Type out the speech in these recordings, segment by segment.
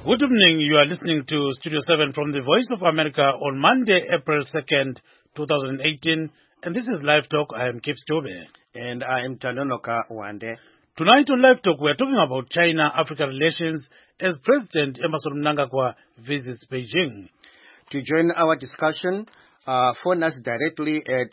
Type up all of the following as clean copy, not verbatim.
Good evening. You are listening to Studio 7 from the Voice of America on Monday, April 2nd, 2018. And this is Live Talk. I am Kip Stobe. And I am Tanonoka Wande. Tonight on Live Talk, we are talking about China-Africa relations as President Emmerson Mnangagwa visits Beijing. To join our discussion, phone us directly at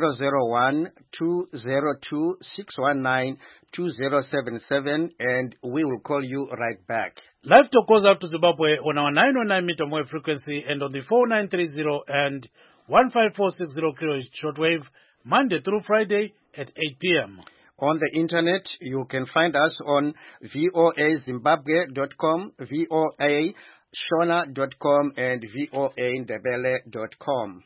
001-202-619-2077 and we will call you right back. Live Talk goes out to Zimbabwe on our 909 meter wave frequency and on the 4930 and 15460 kHz shortwave, Monday through Friday at 8 p.m. On the internet, you can find us on voazimbabwe.com, voashona.com, and voandebele.com.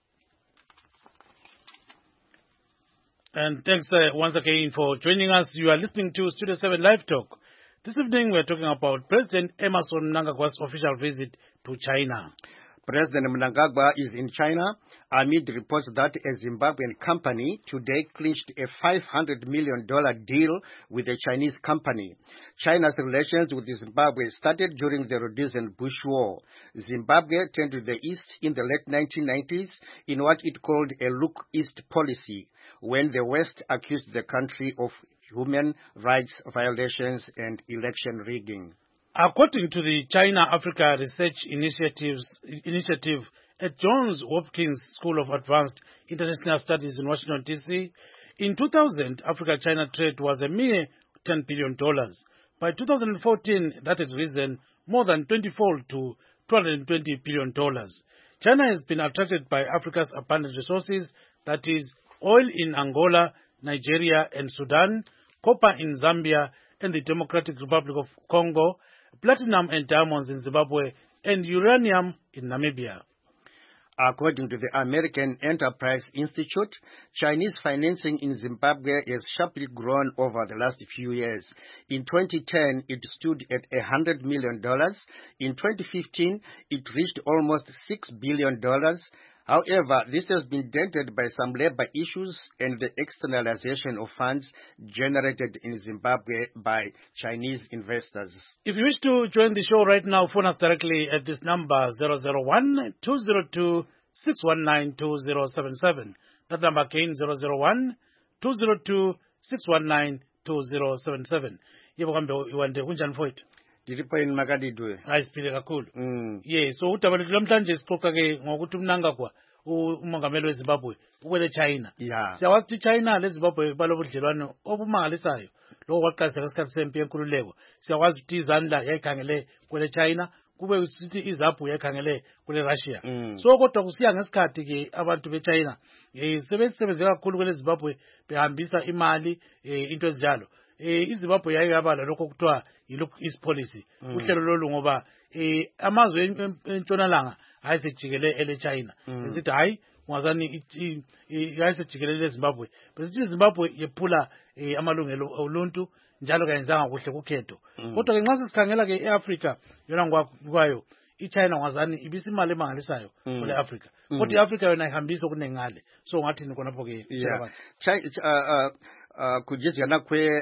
And thanks once again for joining us. You are listening to Studio 7 Live Talk. This evening we are talking about President Emmerson Mnangagwa's official visit to China. President Mnangagwa is in China amid reports that a Zimbabwean company today clinched a $500 million deal with a Chinese company. China's relations with Zimbabwe started during the Rhodesian-Bush War. Zimbabwe turned to the east in the late 1990s in what it called a look east policy, when the West accused the country of human rights violations and election rigging. According to the China-Africa Research Initiative at Johns Hopkins School of Advanced International Studies in Washington, D.C., in 2000, Africa-China trade was a mere $10 billion. By 2014, that has risen more than 20-fold to $220 billion. China has been attracted by Africa's abundant resources, that is, oil in Angola, Nigeria, and Sudan, copper in Zambia and the Democratic Republic of Congo, platinum and diamonds in Zimbabwe, and uranium in Namibia. According to the American Enterprise Institute, Chinese financing in Zimbabwe has sharply grown over the last few years. In 2010, it stood at $100 million. In 2015, it reached almost $6 billion. However, this has been dented by some labor issues and the externalization of funds generated in Zimbabwe by Chinese investors. If you wish to join the show right now, phone us directly at this number 001-202-619-2077. That number again 001-202-619-2077. Yebo kambe iwande kunjani mfowethu? Ndiripo in makadidwe. Ayisiphile kakhulu. Yeah, so utabalekile namhlanje siqoqa ke ngokuthi Mnangagwa umongameli weZimbabwe ukwele China. Yeah. Siyawazi ukuthi China leZimbabwe balobudlelwano obumangalisayo. Lokho kwaqhaza ngesikhathi sempi yenkululeko. Siyawazi ukuthi iZanla yayikhangele kwele China, kube sithi iZaphu yayikhangele kwele Russia. So kodwa kusiya ngesikhathi ke abantu beChina sebesebenze kakhulu kwele Zimbabwe behambisa imali into ezinjalo. iZimbabwe yayingabala lokho kuthiwa yi-look east policy. Uhlelo lolu ngoba amazwe entshonalanga ayisejikele eleChina. Sithi hayi ungazani yayisejikelele eZimbabwe. Besithi iZimbabwe yephula amalungelo oluntu njalo kayenzanga kuhle kukhetho. Kodwa ke nxa sisikhangela ke eAfrica yona ngokwayo iChina ngwazani ibisimali emangalisayo kule Africa. Kodwa iAfrica yona ihambisa okunengale. So ngathi nikonapho ke kujizana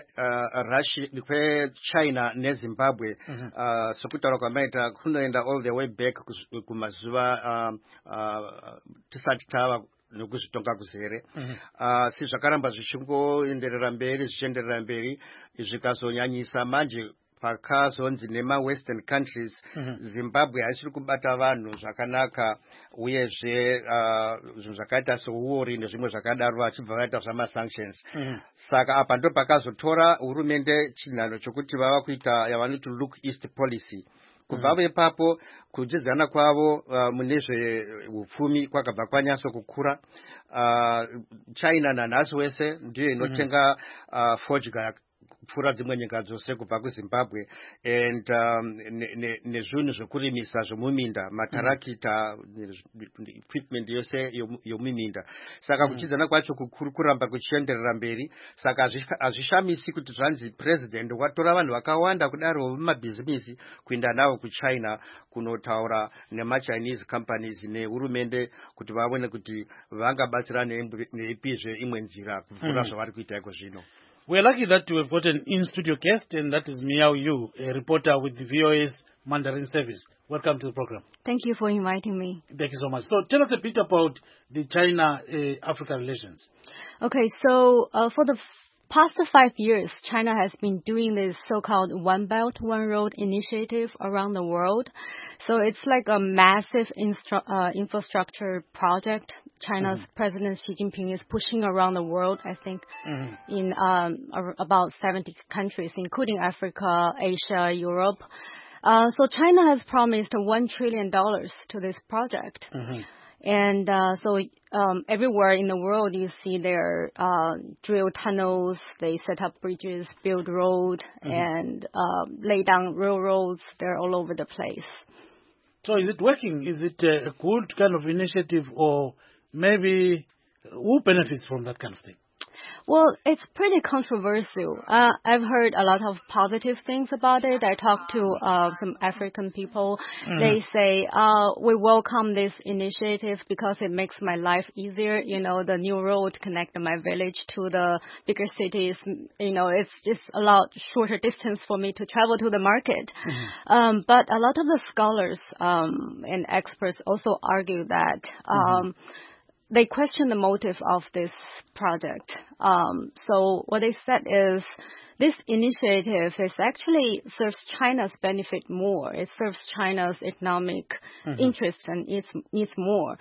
China neZimbabwe sokutara kwamaita kunoenda all the way back kumazuva tisati tava nokuzvitonga kuzere sizvakaramba zvichingoenderera mberi zvichienderera mberi zvikazonyanyisa manje pakazonzi nema-Western countries Zimbabwe haisiri kubata vanhu zvakanaka uyezve zvinhu zvakaita seuri nezvimwe zvakadaro vachibva vaita zvama-sanctions. Saka apa ndo pakazotora hurumende chinhano chokuti vava kuita yavanoti look east policy. Kubva ipapo kudzidzana kwavo mune zveupfumi kwakabva kwanyaso kukura. China nanhasi wese ndiyo inotenga fodya kupfuura dzimwe nyika dzose kubva kuZimbabwe and nezvinhu zvekurimisa zvomuminda, matarakita, equipment yose yomuminda. Saka kuchidzana kwacho kukuru kuramba kuchienderera mberi. Saka hazvishamisi kuti zvanzi president watora vanhu vakawanda kudaro vemabhizimisi kuenda navo kuChina kunotaura nema-Chinese companies nehurumende kuti vaone kuti vangabatsira neipizve imwe nzira kupfuura zvavari kuita iko zvino. We're lucky that we've got an in-studio guest, and that is Miao Yu, a reporter with the VOA's Mandarin service. Welcome to the program. Thank you for inviting me. Thank you so much. So tell us a bit about the China-Africa relations. Okay, so for the past 5 years, China has been doing this so-called One Belt, One Road initiative around the world. So it's like a massive infrastructure project. China's President Xi Jinping is pushing around the world, I think, in about 70 countries, including Africa, Asia, Europe. So China has promised $1 trillion to this project. And so everywhere in the world, you see their drill tunnels, they set up bridges, build road, and lay down railroads. They're all over the place. So is it working? Is it a good kind of initiative, or maybe who benefits from that kind of thing? Well, it's pretty controversial. I've heard a lot of positive things about it. I talked to some African people. They say, we welcome this initiative because it makes my life easier. You know, the new road connect my village to the bigger cities. You know, it's just a lot shorter distance for me to travel to the market. But a lot of the scholars and experts also argue that they question the motive of this project. So what they said is this initiative is actually serves China's benefit more. It serves China's economic interests and its needs more.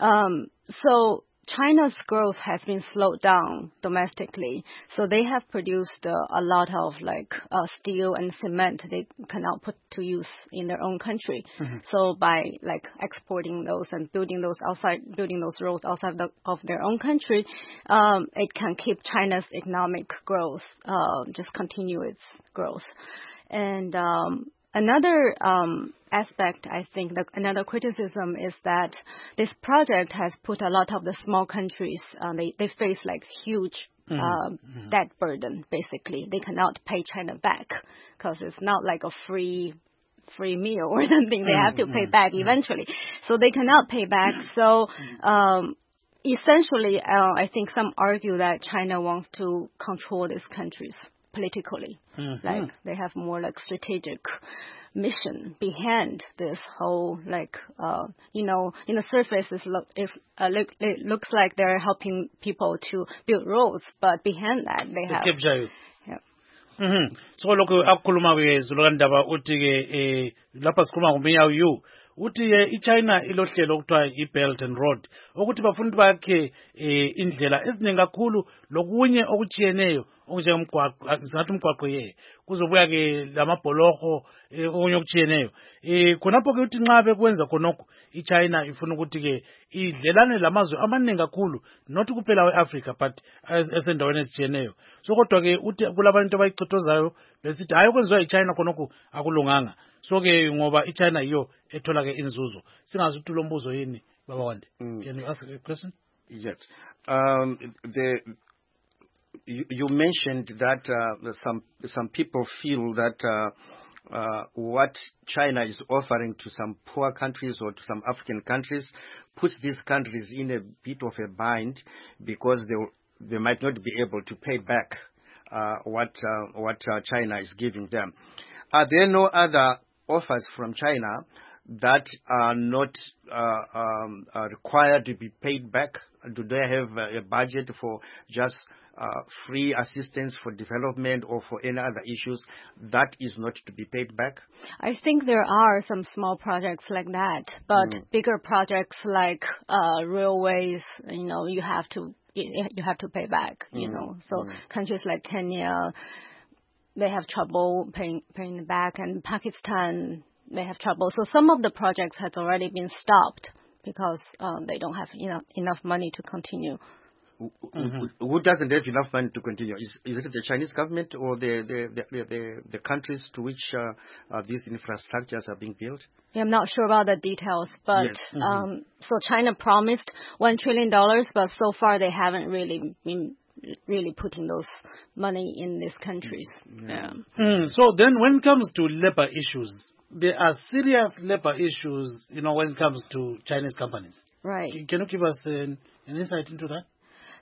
So China's growth has been slowed down domestically. So they have produced a lot of steel and cement they cannot put to use in their own country. So by exporting those and building those roads outside of their own country, it can keep China's economic growth, just continue its growth. And another aspect, I think, another criticism is that this project has put a lot of the small countries, they face huge debt burden, basically. They cannot pay China back because it's not like a free meal or something. They have to pay back eventually. So they cannot pay back. So essentially, I think some argue that China wants to control these countries politically. They have more strategic mission behind this whole in the surface it looks like they're helping people to build roads, but behind that they have so lokho akukhuluma ke zulukandaba uthi ke lapha sikhuluma ngomunye you uthi iChina ilohlelo okuthiwa iBelt and Road ukuthi bafuna bakhe indlela eziningi kakhulu lokunye okuchiyeneyo okunjengomgwaqo ngathi umgwaqo kuzobuya ke lamabholoho okunye okuchiyeneyo khonapho ke uthi nxa bekwenza khonokho iChina ifuna ukuthi ke idlelane lamazwe amaningi kakhulu not kuphela weAfrica but esendaweni ezichiyeneyo so kodwa ke uthi kulabantu abayichothozayo besithi hayi okwenziwa iChina khonokho akulunganga so ke ngoba iChina yiyo ethola ke inzuzo singazuthi lo mbuzo yini baba Wande. Can you ask a question? Yes. You mentioned that some people feel that what China is offering to some poor countries or to some African countries puts these countries in a bit of a bind because they might not be able to pay back what China is giving them. Are there no other offers from China that are not required to be paid back? Do they have a budget for just free assistance for development or for any other issues that is not to be paid back? I think there are some small projects like that, but bigger projects like railways, you have to pay back, So countries like Kenya, they have trouble paying back, and Pakistan, they have trouble. So some of the projects has already been stopped because they don't have enough money to continue. Who doesn't have enough money to continue? Is it the Chinese government or the countries to which these infrastructures are being built? Yeah, I'm not sure about the details, but yes. So China promised $1 trillion, but so far they haven't really been putting those money in these countries. Yeah. So then when it comes to labor issues, there are serious labor issues, when it comes to Chinese companies. Right. Can you give us an insight into that?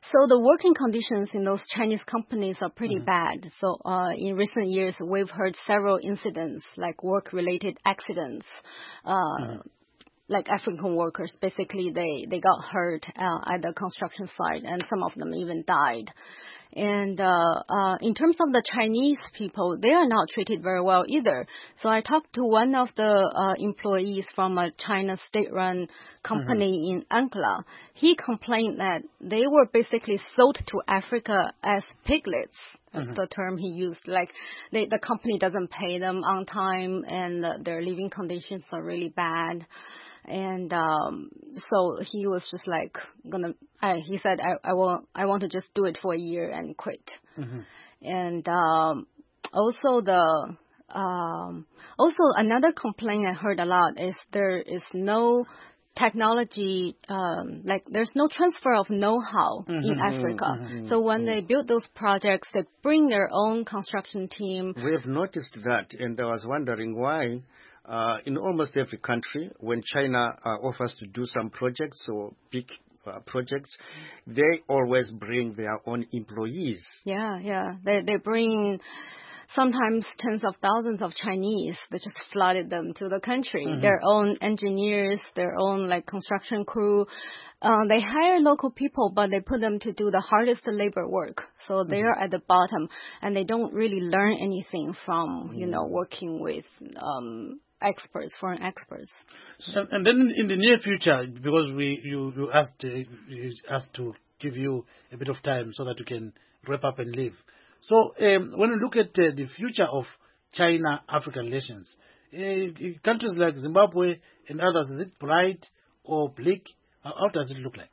So the working conditions in those Chinese companies are pretty bad. So in recent years, we've heard several incidents, like work-related accidents. Like African workers, basically they got hurt at the construction site, and some of them even died. And in terms of the Chinese people, they are not treated very well either. So I talked to one of the employees from a China state-run company in Ankara. He complained that they were basically sold to Africa as piglets. That's the term he used. Like the company doesn't pay them on time, and their living conditions are really bad. And so he was just like he said, I want to just do it for a year and quit. And also another complaint I heard a lot is there is no technology, like there's no transfer of know-how in Africa. So when they build those projects, they bring their own construction team. We have noticed that, and I was wondering why. In almost every country, when China offers to do some projects or big projects, they always bring their own employees. Yeah. They bring sometimes tens of thousands of Chinese. They just flooded them to the country. Their own engineers, their own like construction crew. They hire local people, but they put them to do the hardest labor work. So they are at the bottom, and they don't really learn anything from working with foreign experts. And then in the near future, because you asked to give you a bit of time so that you can wrap up and leave. So when we look at the future of China-Africa relations, countries like Zimbabwe and others, is it bright or bleak? How does it look like?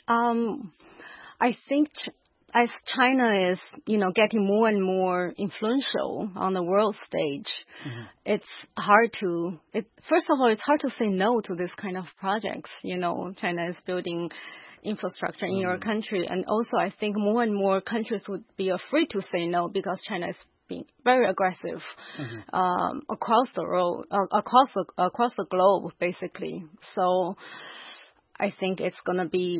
I think as China is, getting more and more influential on the world stage, it's hard to say no to this kind of projects. China is building infrastructure in your country, and also I think more and more countries would be afraid to say no because China is being very aggressive across the globe, basically. So I think it's gonna be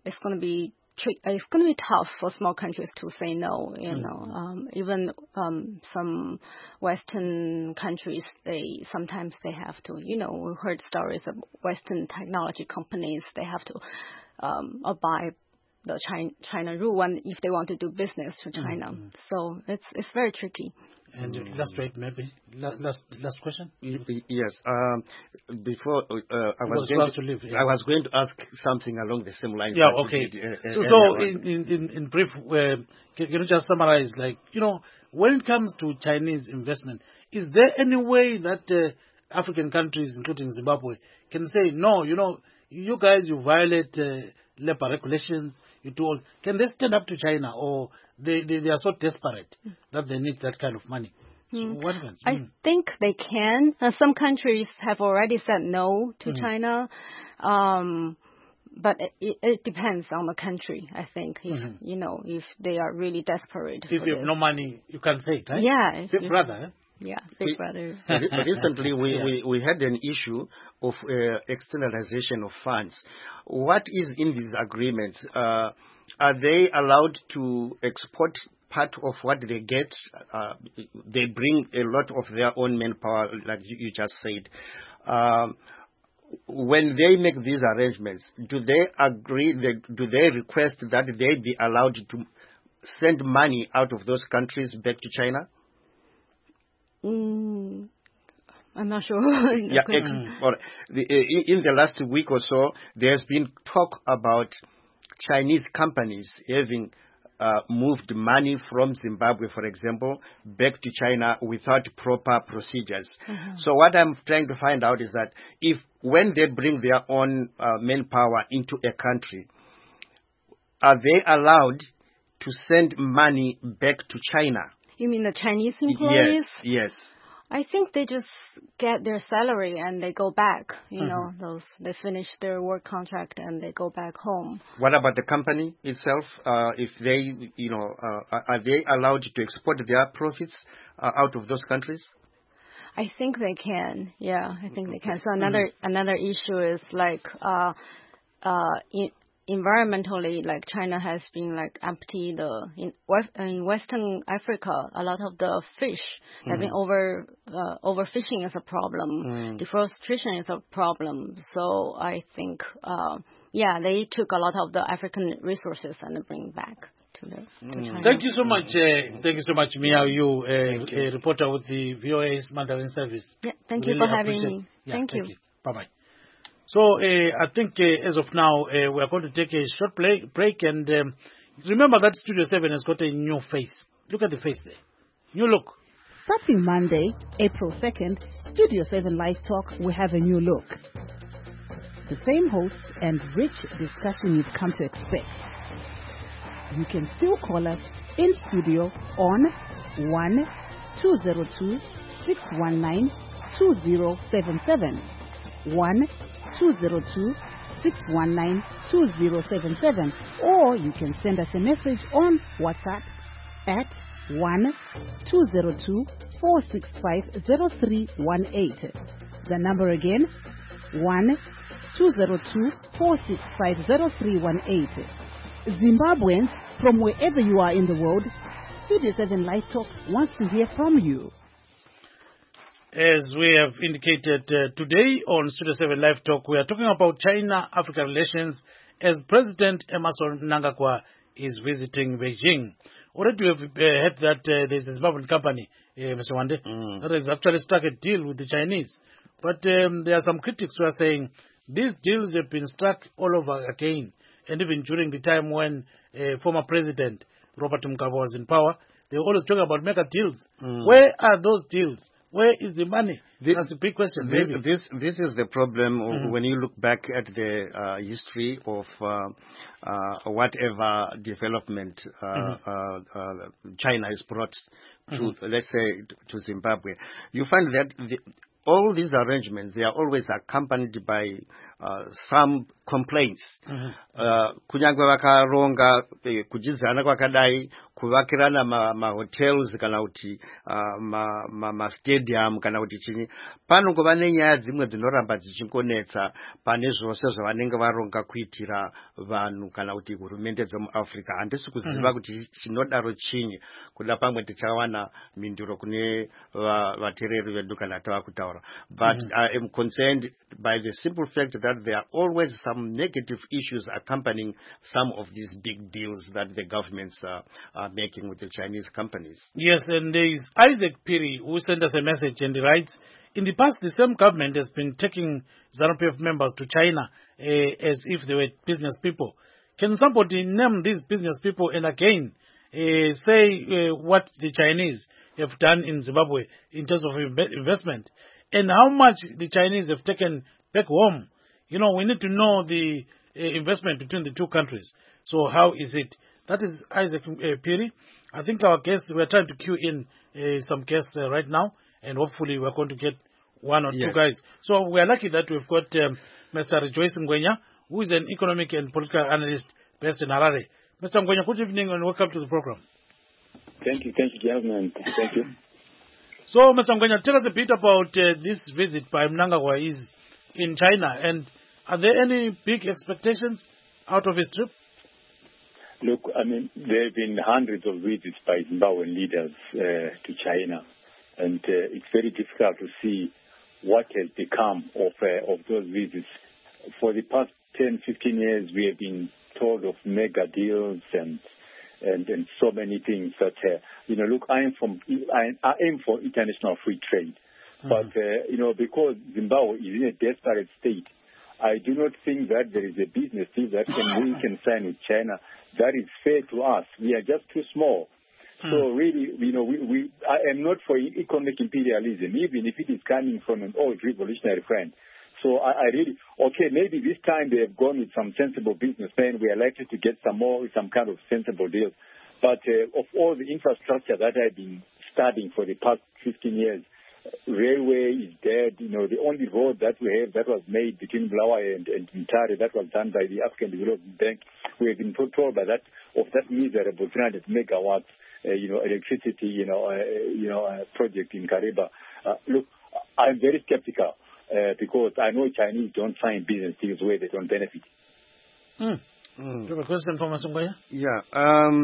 tough for small countries to say no. Even some Western countries, they sometimes have to. We heard stories of Western technology companies. They have to abide the China rule if they want to do business to China. So it's very tricky. And last question. Yes. Before I was going to ask something along the same lines. Yeah. Okay. So in brief, can you just summarize? When it comes to Chinese investment, is there any way that African countries, including Zimbabwe, can say no? You guys, you violate labor regulations. You do all. Can they stand up to China, or they are so desperate that they need that kind of money? So what happens? I think they can. Some countries have already said no to China, but it depends on the country. I think if they are really desperate. If you have no money, you can say it, right? Yeah. Big brother. Yeah, big brother. Recently, we had an issue of externalization of funds. What is in these agreements? Are they allowed to export part of what they get? They bring a lot of their own manpower, like you just said. When they make these arrangements, do they agree? Do they request that they be allowed to send money out of those countries back to China? I'm not sure. In the last week or so, there's been talk about Chinese companies having moved money from Zimbabwe, for example, back to China without proper procedures. So what I'm trying to find out is that when they bring their own manpower into a country, are they allowed to send money back to China? You mean the Chinese employees? Yes. I think they just get their salary and they go back. They finish their work contract and they go back home. What about the company itself? If they, are they allowed to export their profits out of those countries? I think they can. Yeah, I think they can. So another issue is environmentally, like China has been like empty in Western Africa, a lot of the fish have been overfishing is a problem. Deforestation is a problem. So I think, they took a lot of the African resources and bring back to China. Thank you so much. Thank you so much, Mia. You, a reporter with the VOA's Mandarin service. Yeah, thank you for having me. Yeah, thank you. Bye-bye. So I think as of now, we are going to take a short break. And remember that Studio 7 has got a new face. Look at the face there. New look. Starting Monday, April 2nd, Studio 7 Live Talk will have a new look. The same hosts and rich discussion you've come to expect. You can still call us in studio on 1-202-619-2077. 1-202-619-2077, or you can send us a message on WhatsApp at 1-202-465-0318. The number again, 1-202-465-0318. Zimbabweans, from wherever you are in the world, Studio 7 Live Talk wants to hear from you. As we have indicated today on Studio 7 Live Talk, we are talking about China-Africa relations as President Emmerson Mnangagwa is visiting Beijing. Already we have heard that there's a Zimbabwean company, Mr. Wande, that has actually struck a deal with the Chinese. But there are some critics who are saying these deals have been struck all over again. And even during the time when former President Robert Mugabe was in power, they were always talking about mega deals. Where are those deals? Where is the money? That's a big question. This is the problem when you look back at the history of whatever development China has brought to, let's say, to Zimbabwe. You find that all these arrangements, they are always accompanied by some complaints. Kunyangwe vakaronga kujidzana kwakadai kuvakirana mahotels kana kuti stadium kana kuti chini panongova nenyaya dzimwe dzinoramba dzichingonetsa pane zvose zvavanenge varonga kuitira vanhu kana kuti hurumende dzemuAfrica. Handisi kuziva kuti chinodaro chinyi, kuda pamwe tichawana minduro kune vateereri vedu kana tava kutaura. But I am concerned by the simple fact that there are always some negative issues accompanying some of these big deals that the governments are making with the Chinese companies. Yes, and there is Isaac Piri who sent us a message and he writes, in the past, the same government has been taking ZANU-PF members to China as if they were business people. Can somebody name these business people and again say what the Chinese have done in Zimbabwe in terms of investment and how much the Chinese have taken back home? You know, we need to know the investment between the two countries. So how is it? That is Isaac Piri. I think our guests, we are trying to queue in some guests right now, and hopefully we're going to get one or two guys. So we are lucky that we've got Mr. Rejoice Ngwenya, who is an economic and political analyst based in Harare. Mr. Ngwenya, good evening and welcome to the program. Thank you, Jasmine. Thank you. So, Mr. Ngwenya, tell us a bit about this visit by Mnangagwa in China, and are there any big expectations out of his trip? Look, I mean, there have been hundreds of visits by Zimbabwean leaders to China, and it's very difficult to see what has become of those visits. For the past 10, 15 years, we have been told of mega deals and so many things that, look, I aim for international free trade. But, because Zimbabwe is in a desperate state, I do not think that there is a business deal that we can sign with China that is fair to us. We are just too small. So really, I am not for economic imperialism, even if it is coming from an old revolutionary friend. So I really, maybe this time they have gone with some sensible businessmen. We are likely to get some kind of sensible deals. But of all the infrastructure that I've been studying for the past 15 years, railway is dead. The only road that we have that was made between Bulawayo and Mtare, that was done by the African Development Bank. We have been told by that miserable 300 megawatts, electricity, project in Kariba. Look, I'm very skeptical because I know Chinese don't sign business deals where they don't benefit. Do you have a question for Masungwaya? Yeah.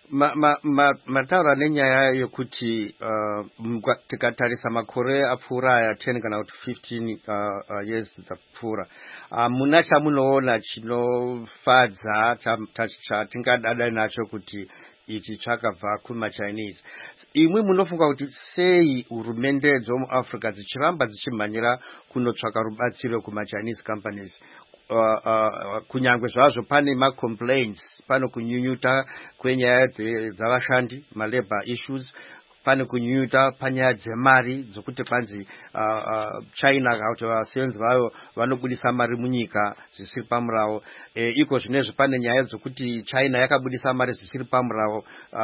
Mataura nenyaya yokuti tikatarisa makore apfuura ya 10 kana kuti 15 years dzapfuura, muna chamunoona chinofadza chatingadada nacho kuti ichi chakabva kumaChinese? Imwe munofunga kuti sei hurumende dzomuAfrica dzichiramba dzichimhanyira kunotsvaka rubatsiro kumaChinese companies? Kunyangwe zvazvo pane complaints, pane kunyunyuta kwenyaya dzavashandi, labor issues, pane kunyunyuta panyaya dzemari dzokuti kwanzi China kuti vasevenzi vayo vanobudisa mari munyika zvisiri pamurawo. Iko zvinezvi pane nyaya dzokuti China yakabudisa mari zvisiri pamurawo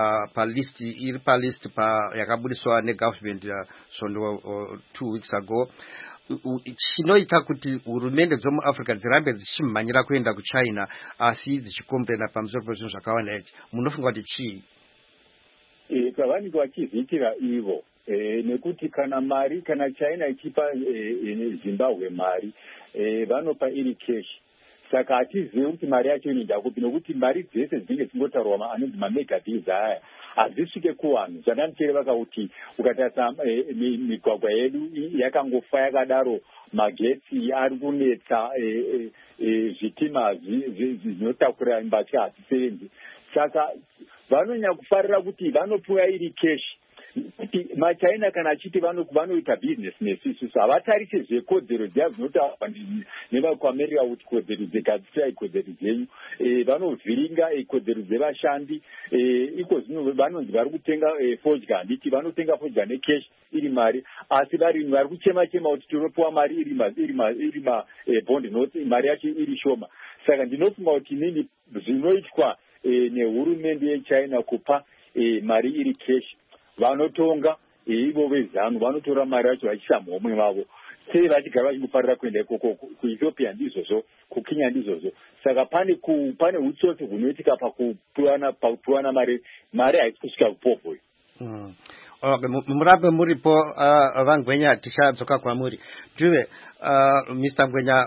iri palist yakabudiswa negovernment svondo 2 weeks ago. Chinoita kuti hurumende dzomuAfrica dzirambe dzichimhanyira kuenda kuChina asi dzichikomplena pamusoro pezvinhu zvakawanda ichi, munofunga kuti chii? Pavanenge vachizviitira ivo, nekuti kana China ichipa Zimbabwe mari, vanopa iri cash. Saka hatizivi kuti mari yacho inoenda kupi, nokuti mari dzese dzinenge dzingotaurwa anonzi mamegabills aya hazvisvike kuvanhu. Zvandanichereva kuti ukatarisa migwagwa yedu yakangofa yakadaro, magetsi ari kunetsa, zvitima zvinotakura mbatya hadzisevenzi. Saka vanonyanya kufarira kuti vanopuwa iri cash. Kuti maChina kana achiti vanoita business nesu, havatarise zvekodzero dziya dzinotaurwa nevakuAmerica kuti kodzero dzegadzisai kodzero dzenyu. Vanovhiringa kodzero dzevashandi. Iko zvino vanonzi vari kutenga fodya, handiti vanotenga fodya necash iri mari, asi varimi vari kuchema-chema kuti tinopuwa mari iri mabhondi, noti mari yacho iri shoma. Saka ndinofunga kuti nini zvinoitwa nehurumende yeChina kupa mari iri cash, vanotonga ivo vezanu, vanotora mari yacho vachiisa muhomwe vavo. Sei vachigara vachingofarira kuenda ikoko kuEthiopia ndizvozvo, kuKenya ndizvozvo. Saka pane hutsotsi hunoitika pakupuwana mari haisi kusvika kupopo. Okay, murabe muripo vangwenya tichadzoka kwamuri. Juve, Mr. Ngwenya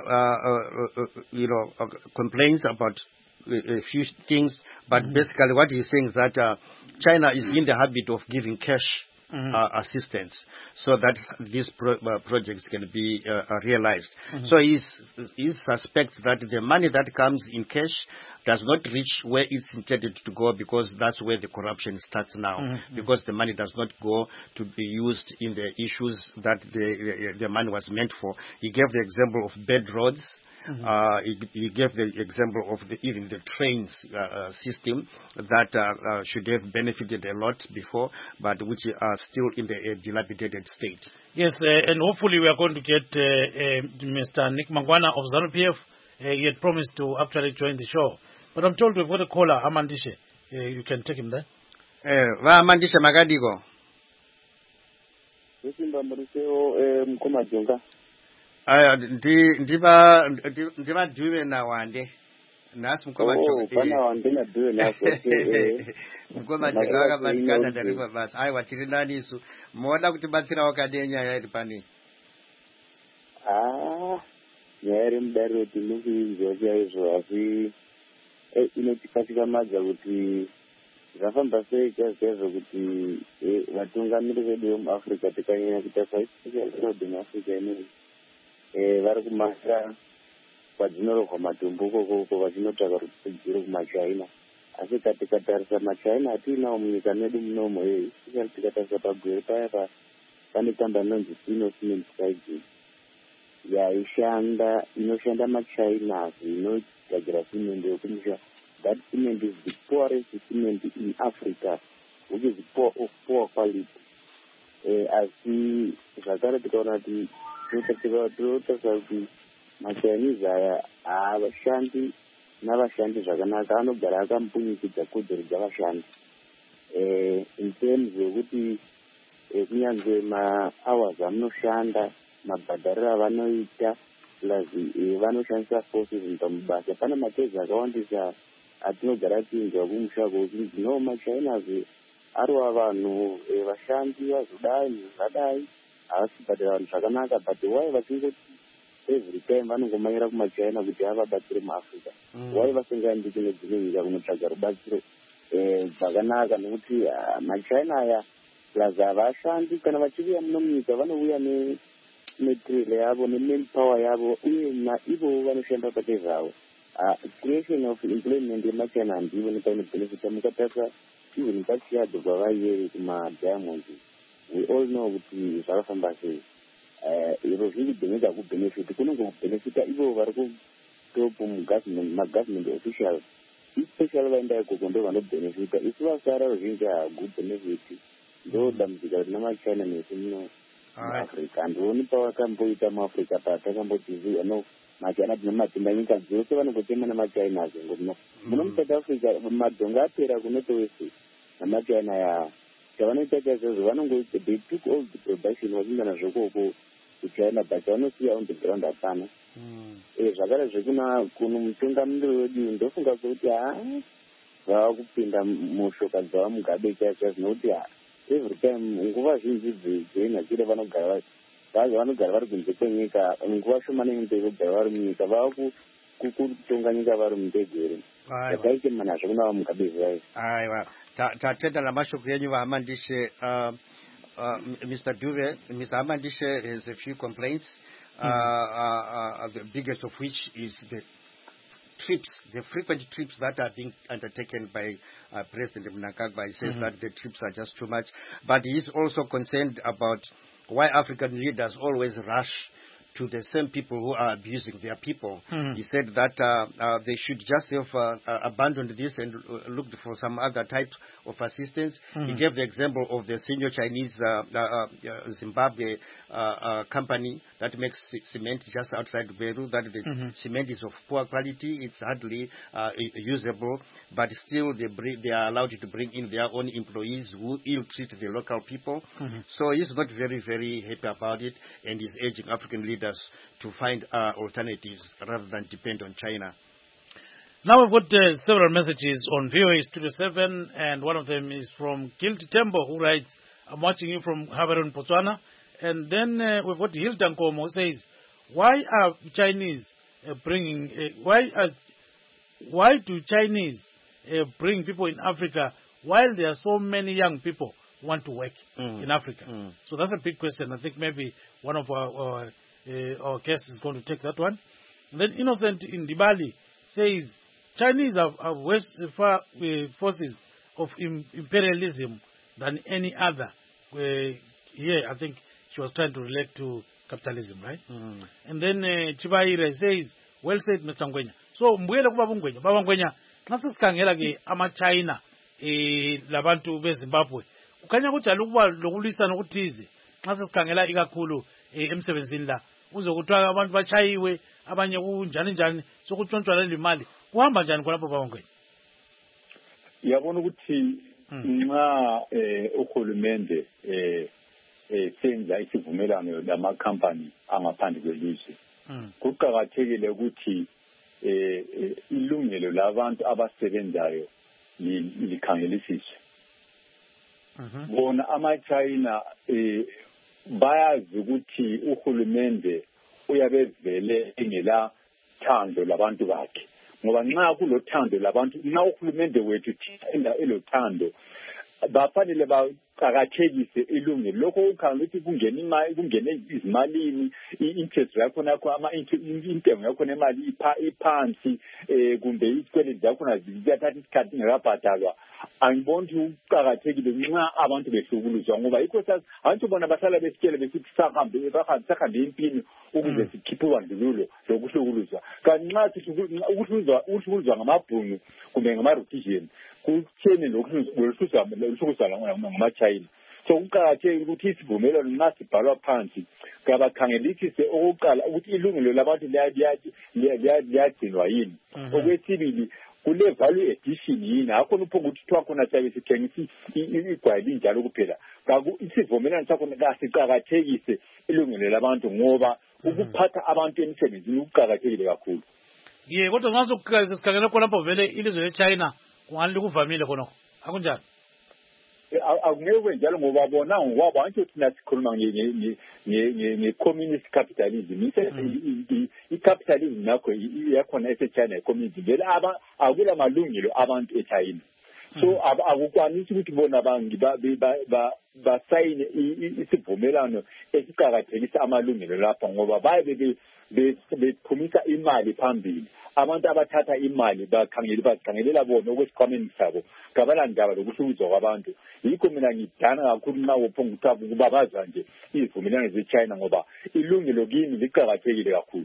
complains about a few things, but basically what he's saying is that China is in the habit of giving cash assistance so that these projects can be realized. So he suspects that the money that comes in cash does not reach where it's intended to go, because that's where the corruption starts now, because the money does not go to be used in the issues that the money was meant for. He gave the example of bad roads. He gave the example of even the trains system that should have benefited a lot before, but which are still in the dilapidated state. Yes, and hopefully we are going to get Mr. Nick Mangwana of ZANU-PF. He had promised to actually join the show, but I'm told we've got a caller, Amandishe. You can take him there. Amandishe Magadiko. Ndiva Duve na Wande. Nasi mkoma pana Wande na Duve nasi. Mkoma Jonga batikana ndarifa basi. Watiri nani isu. Moda kutibatsira wakadenya ya pani. Nyari mdaro tinuki njoja izo afi. Inotikasika maja kuti zvafamba sei chaizvo kuti vatungamiri vedu vemuAfrica tikanyanya kuita saisairodo muAfrica inei vari kumhara kwadzinorovha matombo kokoko vachinotsvaka rutsiro kumaChina. Asi tikatarisa maChina atiinawo munyika medu munomo, especially tikatarisa pabwere paya pane kamba inonzi Sino Cement Saizi inoshanda maChina inogadzira cement yokumusha. That cement is the poorest cement in Africa, which is of poor quality. Asi zvakare tikaona kuti tinotarisa kuti maChinese aya havashandi navashandi zvakanaka, anogara akambunyikidza kodzero dzavashandi. In terms yokuti kunyange ma-hours amunoshanda, mabhadhariro avanoita, plus vanoshandisa forces pamabasa. Pane matezi akawandisa atinogara tinzwa kumushago kuti no maChina ariwa vanhu vashandi vazodai zvadai havasi kubhadhara vanhu zvakanaka, but why vachingoti every time vanongomanyira kumachina kuti avabatsire muAfrica. Why vasingaendi kune dzimwe nyika kunotsvaga rubatsiro dzakanaka, nekuti machina aya plus havashandi kana vachiuya muno munyika vanouya netrailer yavo nemanpower yavo uye naivo vanoshanda pate zvavo. Creation of employment yemachina handioneka ine benefit. Mukatarisa even pachiyadho kwavaiyeri kumadiamonds, we all know kuti zvakafamba sei. Iro zviri bheneka kubenefit kunongobenefita ivo vari kutopu magovernment officials, especially vaenda ikoko ndo vanobenefita. Isi vasara ruzhinji hakubenefiti. Ndo dambudzika rina machina nesu muno muAfrica. Handioni pavakamboita muAfrica patakambotiziva no machina tine matimba nyika dzose vanongotema namachina azo. Muno muSouth Africa madhongo apera kunoto wese namachina ya chavanoita chaizvozvo vanongoita they took all the production vachienda nazvo koko kuchina but vanosiya on the ground hapana. Zvakare zvekuno mutungamiriri wedu ndofunga kuti vava kupinda mushoka dzava mugabe chaizvo nokuti every time nguva zhinji dzenhakire vanogara vari kunze kwenyika, nguva shomanei mberi vogara vari munyika, vava kutonga nyika vari mundegere. Zvakaite manazvo kunava mugabe zvai. Aiwa, tatenda namashoko enyu vahamandishe. Mr. Duve, Mr. Hamandishe has a few complaints, the biggest of which is the frequent trips that are being undertaken by President Mnangagwa. He says that the trips are just too much. But he is also concerned about why African leaders always rush to the same people who are abusing their people. He said that they should just have abandoned this and looked for some other type of assistance. He gave the example of the senior Chinese Zimbabwe company that makes cement just outside Beirut, that the cement is of poor quality, it's hardly usable, but still they are allowed to bring in their own employees who ill-treat the local people. So he's not very, very happy about it, and he's urging African leaders to find alternatives rather than depend on China. Now we've got several messages on VOA Studio 7, and one of them is from Guilty Tembo, who writes, I'm watching you from Gaborone, Botswana. And then we've got Hilda Nkomo, who says, why are Chinese why do Chinese bring people in Africa while there are so many young people who want to work in Africa? So that's a big question. I think maybe one of our guests is going to take that one. And then Innocent in Dibali says, Chinese have worse forces of imperialism than any other. Here, I think she was trying to relate to capitalism, right? And then Chibaire says, well said, Mr. Ngwenya. So, mbuyele kuba Ngwenya. Baba Ngwenya, nasi sikhangela ke ama-China labantu beZimbabwe. Kukhanya ukuthi alikuba lokulisana okuthize. Nasi sikhangela ikakhulu emsebenzini la. Uzokuthiwa abantu bachayiwe, abanye kunjani njani, sokutshontshwa lemali. Kuhamba njani khonapho Baba Ngwenya? Yabona ukuthi nxa uhulumende senza isivumelano lamakhampani angaphandle kwelizwe, kuqakathekile ukuthi ilungelo labantu abasebenzayo likhangelisiswe. Bona ama-China bayazi ukuthi uhulumende uyabevele engela thando labantu bakhe, ngoba nxa kulothando labantu, nxa uhulumende wethu thina elothando, bafanele baqakathekise ilungelo lokho ukhangela ukuthi kungene izimalini, i-interest yakhona intengo yakhona imali iphansi, kumbe isikweleti zakhona ziyathatha isikhathi ingakabhadalwa. Angiboni ukuthi kuqakathekile nxa abantu behlukuluzwa, ngoba yikho abantu bona bahlala besikele besithi sahambe empini ukuze sikhiphe ubandlululo lokuhlukuluzwa. Kanti nxa ukuhlukuluzwa ngamabhunu kumbe ngama-Rhodesian kutheni lokuhlukuluzwa ngama-China. So kuqakathekile ukuthi isivumelwano nxa sibhalwa phansi kabakhangelisise okokuqala ukuthi ilungelo labantu liyagcinwa yini. Okwesibili, kule value addition yini, akhona uphongukuthi kuthiwa khona siyabe sithengisa igwayi linjalo kuphela. Isivumelwano sakhona kasiqakathekise ilungelo labantu, ngoba ukuphatha abantu emsebenzini kuqakathekile kakhulu. Ye, kodwa nxa sikhangela khonapho vele ilizwe leChina kungani likuvamile khonokho, akunjani? Akungeke njalo ngoba bona ngoba bantu thina sikhuluma nge-communist capitalism. I-capitalism nakho iyakhona eseChina i-communism. Vele akula malungelo abantu eChina. So akukwanisi ukuthi bona basayine isivumelano esiqhakathekisa amalungelo lapha ngoba baye bephumisa imali phambili. Abantu abathatha imali bakhangelela bona okwesikhwameni sabo kabalandaba lokuhlukuzwa kwabantu. Yikho mina ngidana kakhulu nxa uphonga ukuba baza nje izivumelwano zeChina ngoba ilungelo kimi liqhakathekile kakhulu.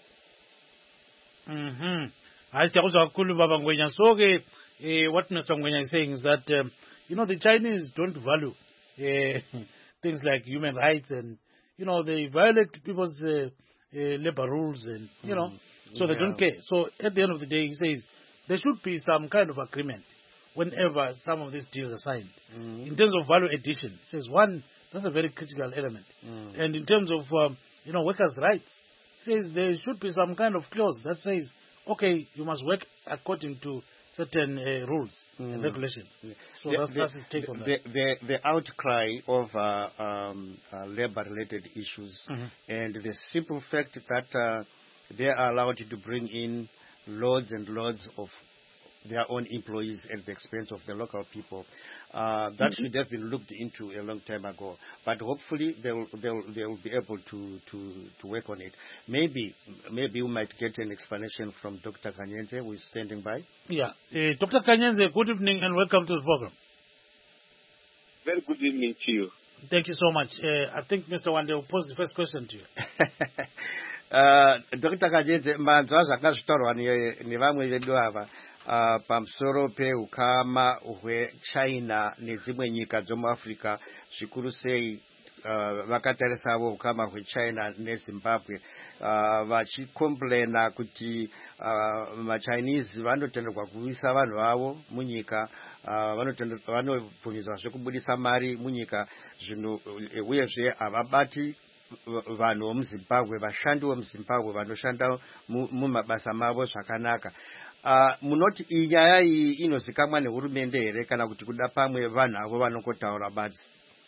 Hayi siyakuzwa kakhulu baba Ngwenya. So ke what Mr. Ngwenya is saying is that the Chinese don't value things like human rights, and they violate people's labor rules, and so they don't care. So at the end of the day, he says there should be some kind of agreement whenever some of these deals are signed. In terms of value addition, he says one, that's a very critical element. And in terms of workers' rights, he says there should be some kind of clause that says, okay, you must work according to certain rules and regulations. So that's his take on that. The outcry of labor-related issues and the simple fact that they are allowed to bring in loads and loads of their own employees at the expense of the local people. That should have been looked into a long time ago. But hopefully they will be able to work on it. Maybe we might get an explanation from Dr. Kanyenze, who is standing by. Yeah. Dr. Kanyenze, good evening and welcome to the program. Very good evening to you. Thank you so much. I think Mr. Wande will pose the first question to you. Dr. Kanyenze, manzwa zvakazvitorwa nevamwe vedu ava pamusoro peukama hweChina nedzimwe nyika dzomuAfrica, zvikuru sei vakatarisavo ukama hweChina neZimbabwe, vachikomplaina kuti maChinese vanotenderwa kuisa vanhu vavo munyika, vanobvumidzwa zvekubudisa mari munyika, uyezve havabati vanhu vomuZimbabwe, vashandi vomuZimbabwe vanoshanda mumabasa mavo zvakanaka. Munoti iyi nyaya iyi inozikamwa nehurumende here kana kuti kuda pamwe vanhu avo vanongotaura badzi?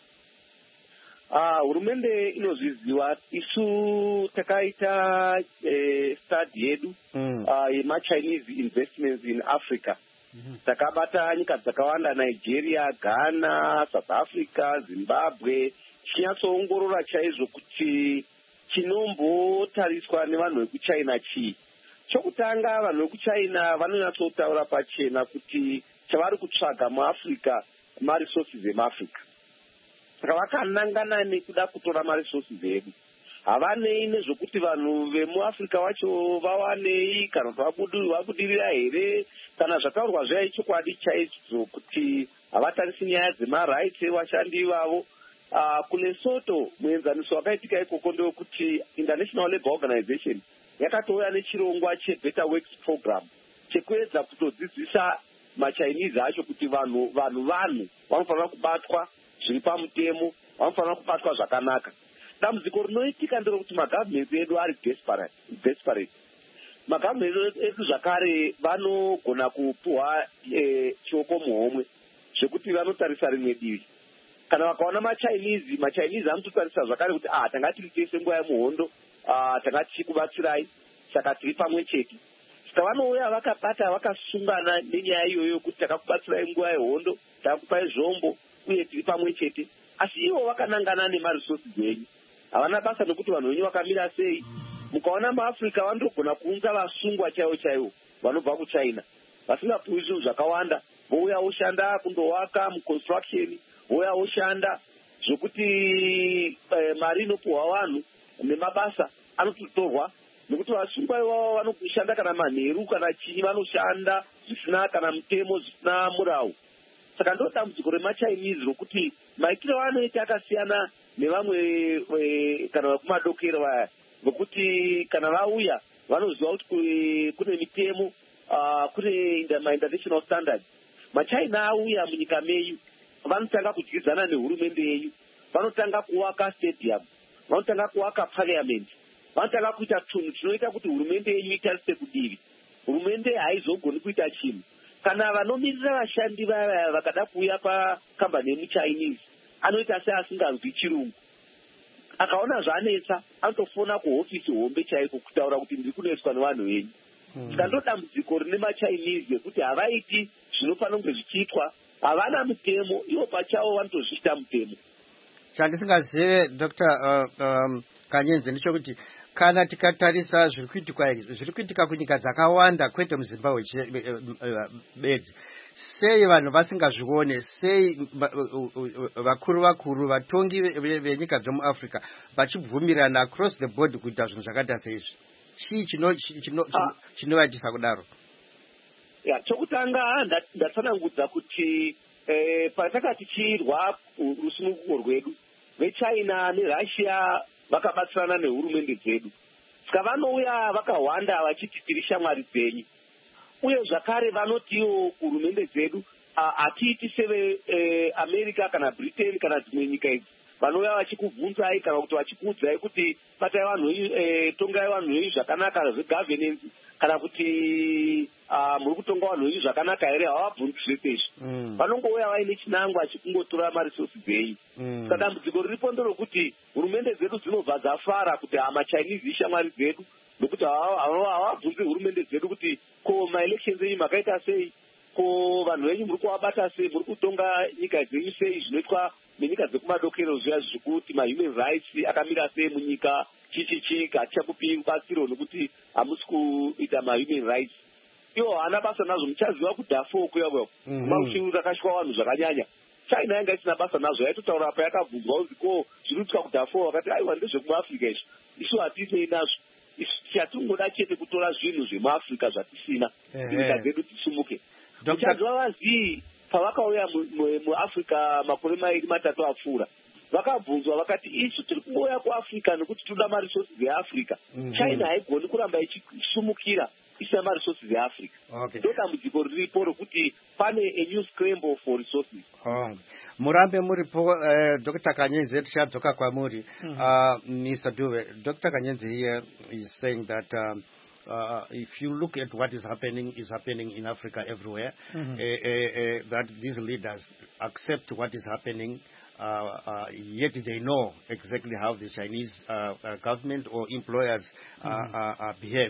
Hurumende inozviziva. Isu takaita study yedu yema-Chinese investments in Africa. Takabata nyika dzakawanda, Nigeria, Ghana, South Africa, Zimbabwe, chinyatsoongorora chaizvo kuti chinombotariswa nevanhu vekuChina chii. Chokutanga, vanhu vekuChina vanonyatsotaura pachena kuti chavari kutsvaga muAfrica maresources emuAfrica. Saka vakanangana nekuda kutora maresources edu. Havanei nezvokuti vanhu vemuAfrica vacho vawanei kana kuti vabudirira here, kana zvataurwa zvai chokwadi chaizvo kuti havatarisi nyaya dzemarights evashandi ivavo. KuLesotho muenzaniso wakaitika ikoko ndewekuti International Labour Organization yakatouya nechirongwa cheBetter Works Program chekuedza kutodzidzisa maChinese acho kuti vanhu vanofanira kubatwa zviri pamutemo, vanofanira kubatwa zvakanaka. Dambudziko rinoitika nderekuti magavhamenzi edu ari desperate. Magavhamenzi edu zvakare vanogona kupuhwa chioko muhomwe zvekuti vanotarisa rimwe divi. Kana vakaona maChinese anototarisa zvakare kuti tanga tiriteise nguva yemuhondo, tanga tichikubatsirai, saka tiri pamwe chete. Saka vanouya vakabata vakasungana nenyaya iyoyo kuti takakubatsirai nguva yehondo, takakupai zvombo uye tiri pamwe chete. Asi ivo vakanangana nemaresources enyu. Havana basa nokuti vanhu venyu vakamira sei. Mukaona maAfrica vanogona kuunza vasungwa chaivo vanobva kuChina, vasingapuwi zvinhu zvakawanda, vouya voshanda kundowaka muconstruction, vouya voshanda zvokuti mari inopuhwa vanhu nemabasa anototorwa, nekuti vasungwa ivavo vanoshanda kana manheru kana chii, vanoshanda zvisina kana mutemo, zvisina murau. Saka ndo dambudziko remaChinese rokuti maitiro vanoita akasiyana nevamwe kana vekumadokero vaya, nokuti kana vauya vanoziva kuti kune mitemo, kune ma-international standards. MaChina auya munyika menyu vanotanga kudyidzana nehurumende yenyu, vanotanga kuwaka stadium, vanotanga kuwaka parliament, vanotanga kuita tunhu tunoita kuti hurumende yenyu itarise kudivi. Hurumende haizogoni kuita chinhu. kana vanomirira vashandi vaya vakada kuuya pakambani yemuchinese anoita seasinganzwi chirungu, akaona zvanetsa anotofona kuhofisi hombe chaiko kutaura kuti ndiri kunetswa nevanhu venyu. Saka ndo dambudziko rine machinese rekuti havaiti zvinofanira kunge zvichiitwa, havana mutemo, ivo pachavo vanotozviita mutemo. Chandisingazive Dr. Kanyenze ndechekuti kana tikatarisa zviri kuitika kunyika dzakawanda kwete muZimbabwe bedzi, sei vanhu vasingazvione, sei vakuru vatongi venyika dzomuAfrica vachibvumirana across the board kuita zvinhu zvakaita seizvi? Chii chinovaitisa kudaro? Chokutanga ndatsanangudza kuti pataka tichirwa rusununguko rwedu, veChina neRussia vakabatsirana nehurumende dzedu, saka vanouya vakawanda vachiti tiri shamwari dzenyu, uye zvakare vanotiwo hurumende dzedu hatiiti seveAmerica kana Britain kana dzimwe nyika idzi vanouya vachikubvunzai kana kuti vachikuudzai kuti batai vanhu venyu, tongai vanhu venyu zvakanaka zvegovernance, kana kuti muri kutonga vanhu venyu zvakanaka here, havabvunzi zvese izvi. Vanongouya vaine chinangwa chikungotora marisources enyu. Saka dambudziko riripo nderokuti hurumende dzedu dzinobva dzafara kuti machinese ishamwari dzedu, nokuti havabvunzi hurumende dzedu kuti ko maelections enyu makaita sei, ko vanhu venyu muri kuvabata sei, muri kutonga nyika dzenyu sei, zvinoitwa nenyika dzekumadokero zviya zvekuti mahuman rights akamira sei munyika, chichichika hatichakupi rubatsiro nokuti hamusi kuita mahuman rights. Ivo hana basa nazvo. Muchaziva kuDarfur kuyako maushiru rakashwa vanhu zvakanyanya. China yanga isina basa nazvo, yaitotaura payakabvunzwa kuti ko zvinoitika kuDarfur, vakati aiwa ndezvekumaAfrica izvi, isu hatisei nazvo, chatingoda chete kutora zvinhu zvemuAfrica zvatisina kuti nyika dzedu tisumuke. Muchaziva vazii pavakauya muAfrica makore 2-3 apfuura, vakabvunzwa vakati isu tiri kungouya kuAfrica nekuti toda marisources eAfrica. China haigoni kuramba ichisumukira isina marisources eAfrica. Ndo dambudziko riripo rokuti pane a new scramble for resources. Murambe muripo Dr. Kanyenze, tichadzoka kwamuri. Mr. Dube, Dr. Kanyenze here is saying that if you look at what is happening in Africa everywhere, that these leaders accept what is happening, yet they know exactly how the Chinese government or employers behave.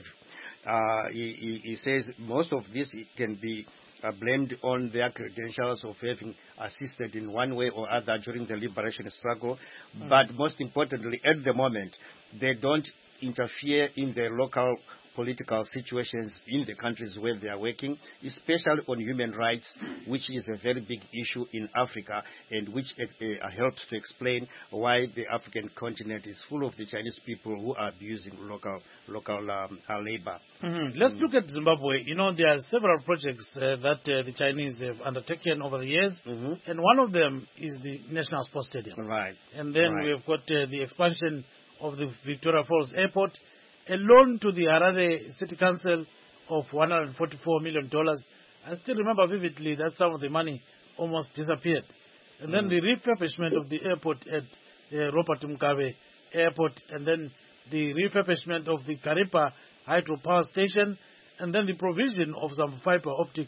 He says most of this can be blamed on their credentials of having assisted in one way or other during the liberation struggle, but most importantly, at the moment, they don't interfere in the local political situations in the countries where they are working, especially on human rights, which is a very big issue in Africa, and which helps to explain why the African continent is full of the Chinese people who are abusing local labor. Let's look at Zimbabwe. You know, there are several projects that the Chinese have undertaken over the years, and one of them is the National Sports Stadium. Right. And then we've got the expansion of the Victoria Falls Airport, a loan to the Harare City Council of $144 million. I still remember vividly that some of the money almost disappeared. And then the refurbishment of the airport at Robert Mugabe Airport, and then the refurbishment of the Karipa hydropower station, and then the provision of some fiber optic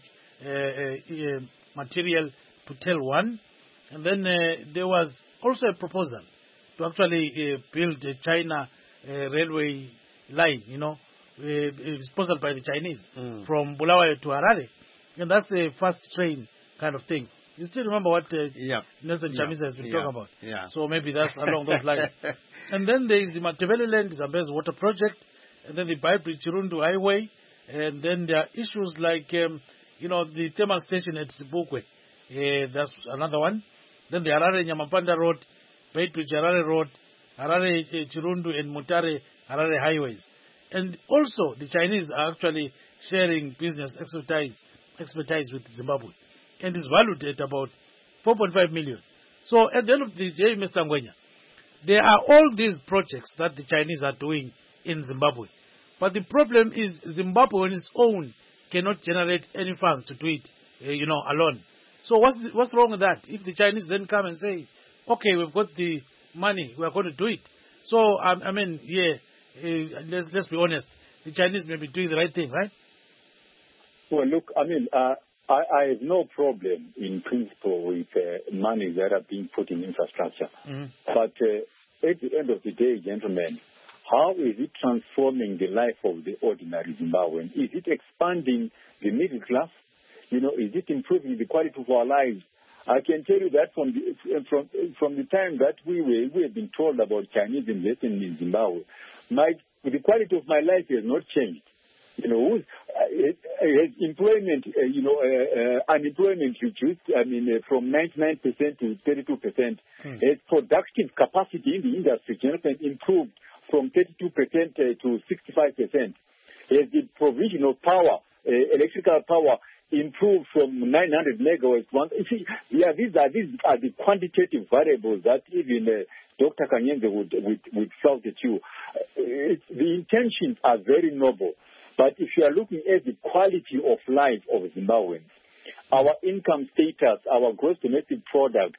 material to Tel 1. And then there was also a proposal to actually build a China railway line, you know, sponsored by the Chinese from Bulawayo to Harare. And that's the fast train kind of thing. You still remember what Nelson Chamisa has been talking about? Yeah. So maybe that's along those lines. And then there is the Matebeleland, Zambezi Water Project, and then the Baibri Chirundu Highway, and then there are issues like, you know, the thermal station at Sibukwe. That's another one. Then the Harare Nyamapanda Road, Baibri Harare Road, Harare Chirundu and Mutare Harare highways. And also the Chinese are actually sharing business expertise with Zimbabwe. And it's valued at about 4.5 million. So at the end of the day, Mr. Ngwenya, there are all these projects that the Chinese are doing in Zimbabwe. But the problem is Zimbabwe on its own cannot generate any funds to do it, you know, alone. So what's wrong with that? If the Chinese then come and say, okay, we've got the money, we are going to do it. So, I mean, let's be honest. The Chinese may be doing the right thing, right? Well, look, I mean, I have no problem in principle with money that are being put in infrastructure. But at the end of the day, gentlemen, how is it transforming the life of the ordinary Zimbabwean? Is it expanding the middle class? Is it improving the quality of our lives? I can tell you that from the time that we have been told about Chinese investment in Zimbabwe, the quality of my life has not changed. Employment, unemployment reduced, from 99% to 32%. As productive capacity in the industry improved from 32% to 65%. As the provision of power, electrical power, improved from 900 megawatts. These are the quantitative variables that even Dr. Kanyenze would shout at you. The intentions are very noble. But if you are looking at the quality of life of Zimbabweans, our income status, our gross domestic product,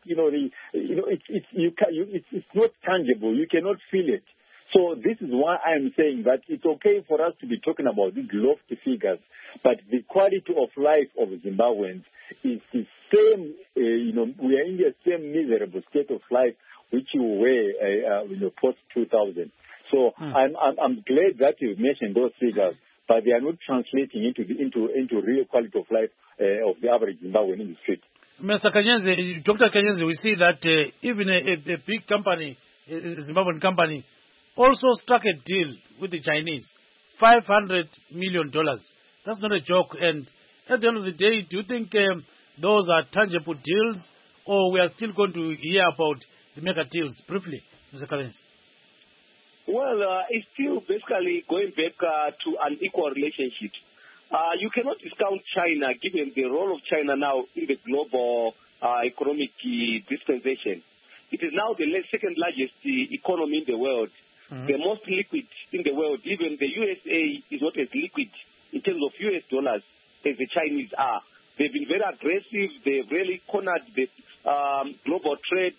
it's not tangible. You cannot feel it. So this is why I'm saying that it's okay for us to be talking about these lofty figures, but the quality of life of Zimbabweans is the same. We are in the same miserable state of life which you were post 2000. So I'm glad that you mentioned those figures, but they are not translating into real quality of life of the average Zimbabwean in the street. Mr. Kanyenze, Dr. Kanyenze, we see that even a big company, a Zimbabwean company, also struck a deal with the Chinese, $500 million. That's not a joke. And at the end of the day, do you think those are tangible deals, or we are still going to hear about the mega deals briefly, Mr. Kanyenze? Well, it's still basically going back to an equal relationship. You cannot discount China, given the role of China now in the global economic dispensation. It is now the second largest economy in the world, the most liquid in the world. Even the USA is not as liquid in terms of US dollars as the Chinese are. They've been very aggressive. They've really cornered the global trade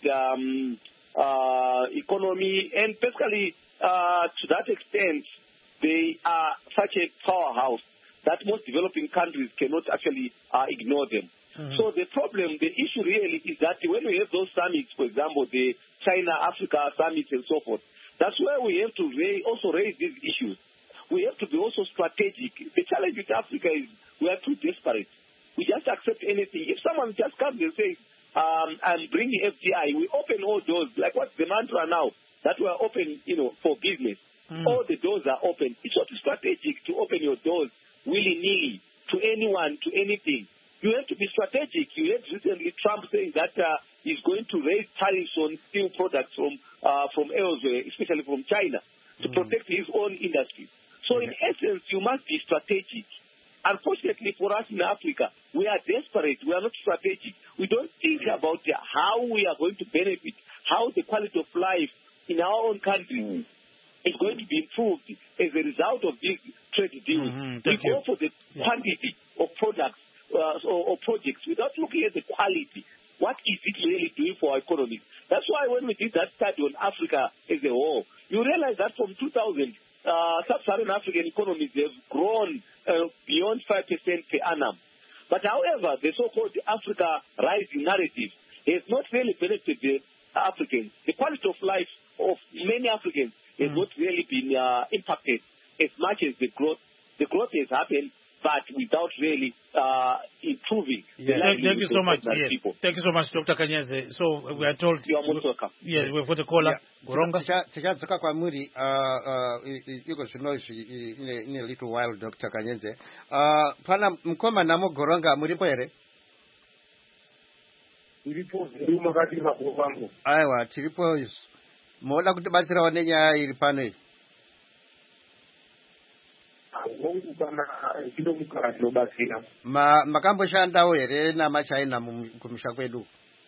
economy, and basically, to that extent, they are such a powerhouse that most developing countries cannot actually ignore them. So the issue really is that when we have those summits, for example, the China-Africa summits and so forth, that's where we have to also raise these issues. We have to be also strategic. The challenge with Africa is we are too desperate. We just accept anything. If someone just comes and says, I'm bringing FDI, we open all doors. Like what's the mantra now? That we are open, for business. All the doors are open. It's not strategic to open your doors willy-nilly to anyone, to anything. You have to be strategic. You had recently Trump saying that he's going to raise tariffs on steel products from elsewhere, especially from China, to protect his own industry. So in essence, you must be strategic. Unfortunately for us in Africa, we are desperate. We are not strategic. We don't think about how we are going to benefit, how the quality of life in our own country is going to be improved as a result of these trade deals. We go for the quantity of products or projects without looking at the quality. What is it really doing for our economy? That's why when we did that study on Africa as a whole, you realize that from 2000, sub-Saharan African economies have grown beyond 5% per annum. But however, the so-called Africa rising narrative has not really benefited the Africans. The quality of life of many Africans has not really been impacted as much as the growth. The growth has happened, but without really improving the livelihood. Thank you so much. Yes. Thank you so much, Dr. Kanyenze. So we are told you are most welcome. Yes, we've got a caller. Goronga. Tichadzoka kwamuri iko zvinoizvi in a little while, Dr. Kanyenze. Pana mukomana muGoronga muripo here? Tiripo makati mabhuku vangu. Aiwa, tiripo izvo. Moda kutibatsirawo nenyaya iri pano iyi. Makamboshandawo here namaChina kumusha kwedu?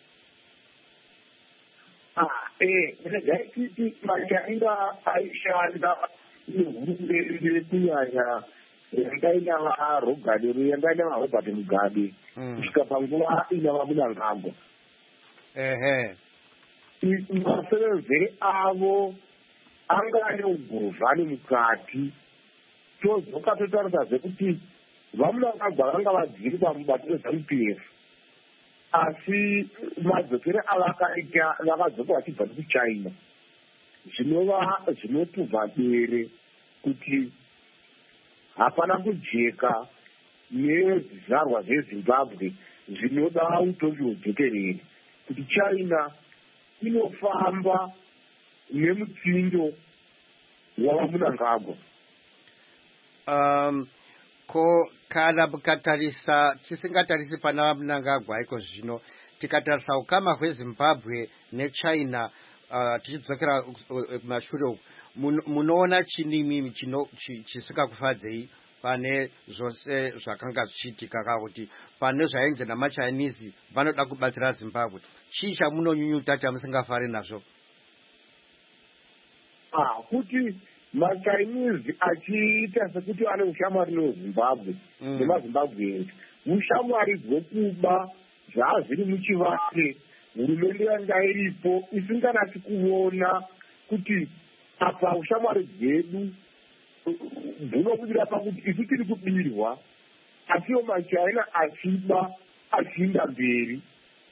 Titi maChina aishanda nehurumende kunyanya yangaina vaRobert Mugabe kusvika panguva ina vabuda ngambo. Masevenze avo anga ane uguruvhani mukati. Tozoka totaridza zvekuti vamunangagwa vanga vadziri pamubatiro dzaMPF asi madzokere avakaita vakadzoka vachibva nekuchina zvinova zvinotubva bere kuti hapana kujeka nezvizvarwa zveZimbabwe zvinoda utongi hwejekerere kuti China inofamba nemutsindo wavamunangagwa. Ko kana bukatarisa tisingatarisi pana vamunangagwa iko zvino tikatarisa ukama hweZimbabwe neChina tichidzokera mashure munoona chinimi chisikakufadzei pane zvose zvakanga zvichiitika kuti pane zvainzi namaChinese vanoda kubatsira Zimbabwe chii chamunonyunyuta chamusingafari nazvo? Kuti maChinese achiita sekuti ane ushamwari neZimbabwe nemaZimbabweans, ushamwari hwekuba zvazviri muchivate hurumende yanga iripo isinganasi kuona kuti apa ushamwari hwedu hunobudira pakuti isu tiri kubirwa asiwo maChina achiba achiinda mberi.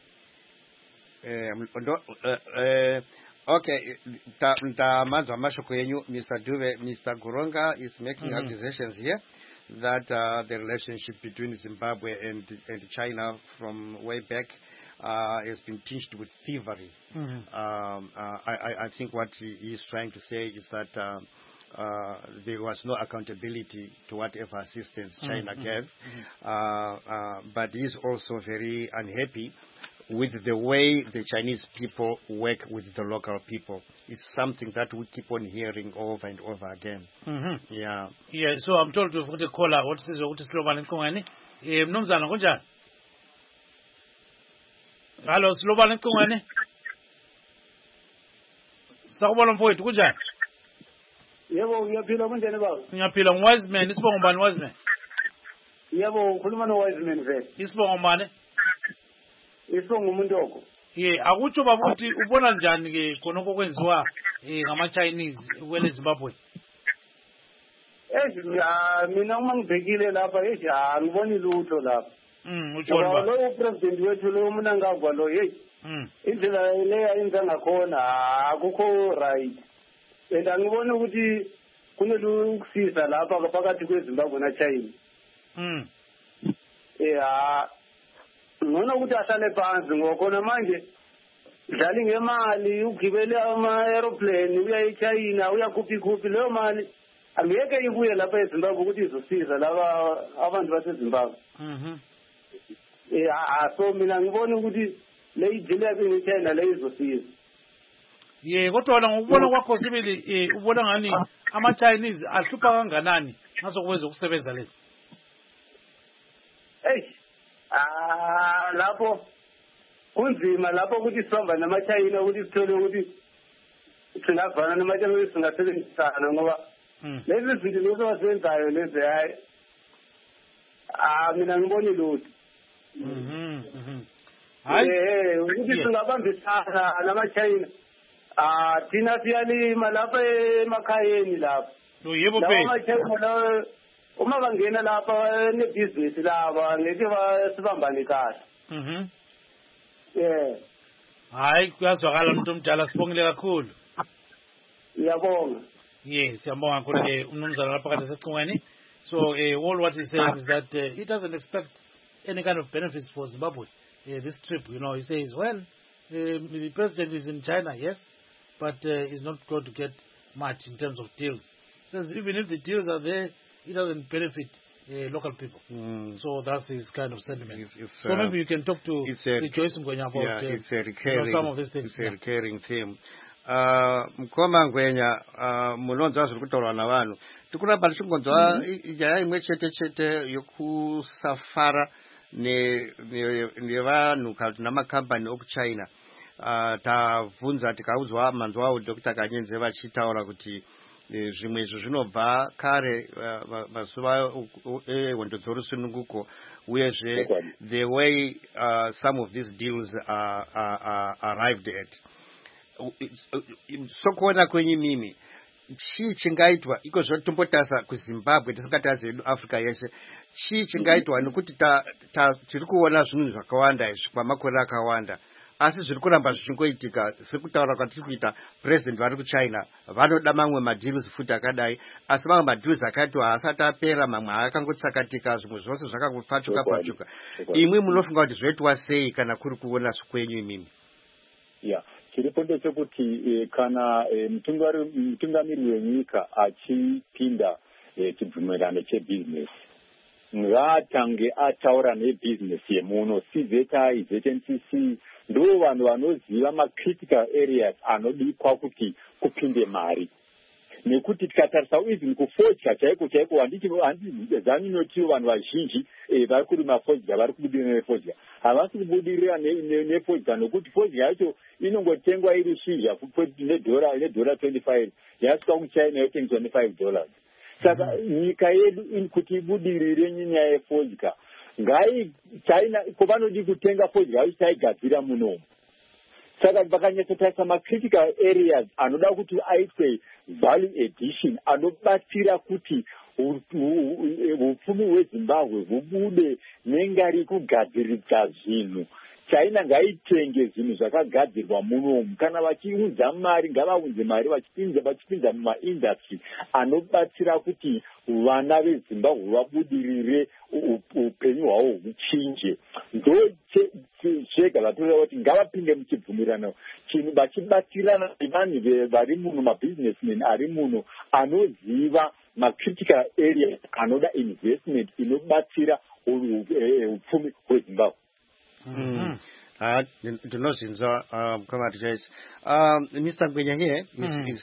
Okay, manzwa mashoko yenyu, Mr. Dube. Mr. Goronga is making accusations here that the relationship between Zimbabwe and China from way back has been tinged with thievery. I think what he is trying to say is that there was no accountability to whatever assistance China gave, but he is also very unhappy with the way the Chinese people work with the local people. It's something that we keep on hearing over and over again. Yeah, so I'm told to put a caller. What is Slovan Kongani? Mnumzana kunjani? Hello, Slovan Kongani? Sakubona mfowethu kunjani? Yebo, ngiyaphila kunjani baba? Ngiyaphila ngwise man, isibongo bani wise man? Yebo, ukhuluma no-wise man vele. Isibongo bani? Isibongo uMuntoko. Akutsho baba ukuthi ubona njani ke khonoko kwenziwa ngama-Chinese kwele Zimbabwe? Mina uma ngibhekile lapha angiboni lutho lapha. Utshoni ba? Lo president wethu lo Mnangagwa lo indlela le ayenza ngakhona akukho right. And angiboni ukuthi kunelukusisa lapha phakathi kweZimbabwe naChina. Ngona ukuthi ahlale phansi ngokhona manje dlali ngemali ugibele ama-aeroplane uya eChina uyakhuphi leyo mali angeke ibuye lapha eZimbabwe ukuthi izosiza laba abantu baseZimbabwe. So mina ngibona ukuthi le idileke ngeChina le izosiza. Kodwa ngokubona kwakho sibili ubona ngani ama-Chinese ahlupha kanganani ngaso kwenza ukusebenza lezi? Lapho kunzima lapho ukuthi sihamba namaChina ukuthi sithole ukuthi singavana namaChina ukuthi singasebenzisana ngoba lezi zinto lezi abazenzayo lezi mina ngiboni lutho. Ukuthi singabambisana namaChina thina siyalima lapha emakhayeni lapha. Yebo phela. AmaChina uma bangena lapha nebhizinisi laba ngeke sibambane kahle. Hayi kuyazwakala umuntu omdala sibongile kakhulu. Ngiyabonga. Siyabonga kakhulu umnumzana lapha kade secingweni. So all what he's saying is that he doesn't expect any kind of benefits for Zimbabwe. This trip, he says, well, the president is in China, yes, but he's not going to get much in terms of deals. He says even if the deals are there, it doesn't benefit local people. So that's his kind of sentiment. So maybe you can talk to Joyce Ngwenya about some of these things. It's a recurring theme. Mkoma Ngwenya mulonza zviri kutaurwa navanhu tikuramba tichigonzwa nyaya imwe chete yokusafara nevanhu kana namakambani okuchina. Tabvunza tikaudzwa manzwa awo Dr. Kanyenze vachitaura kuti zvimwe izvo zvinobva kare mazuva ehondo dzorusununguko uyezve the way some of these deals are arrived at. Sokuona kwenyu mimi chii chingaitwa iko zvatombotasa kuZimbabwe tasingatazi edu Africa yese chii chingaitwa nekuti tiri kuona zvinhu zvakawanda izvi kwamakore akawanda asi zviri kuramba zvichingoitika sekutaura kwatiri kuita president vari kuChina vanoda mamwe madeals futi akadai asi mamwe madeals akati haasati apera mamwe akangotsakatika zvimwe zvose zvakangopfachuka pfachuka imwe munofunga kuti zvoitwa sei kana kuri kuona kwenyu imimi? Chiripo ndechekuti kana mutungamiri wenyika achipinda chibvumirano chebusiness ngaatange ataura nebusiness yemuno CZI, ZNCC ndo vanhu vanoziva macritical areas anodikwa kuti kupinde mari. Nekuti tikatarisa even kufodya chaiko handizanyu notiwo vanhu vazhinji vari kurima fodya vari kubudirira nefodya havasi kubudirira nefodya nokuti fodya yacho inongotengwa iri shizha nedhora 25 yasvika kuChina yotengeswa $5. Saka nyika yedu kuti ibudirire nyaya yefodya China vanodi kutenga fodya yacho taigadzira munomu. Saka vakanyatsotarisa macritical areas anoda kuti aitwe value addition anobatsira kuti upfumi hweZimbabwe hubude nengari kugadziridza zvinhu. China ngaitenge zvinhu zvakagadzirwa munomu kana vachiunza mari ngavaunze mari vachipinza mumaindustry anobatsira kuti vana veZimbabwe vabudirire upenyu hwavo huchinje. Ndo zvega vatoreva kuti ngavapinde muchibvumirano chinhu vachibatsirana nevanhu vari muno mabusinessmen ari muno anoziva macritical area anoda investment inobatsira upfumi hweZimbabwe. Ndinozinzwa Mkamati Joyce. Mr. Ngwenya here is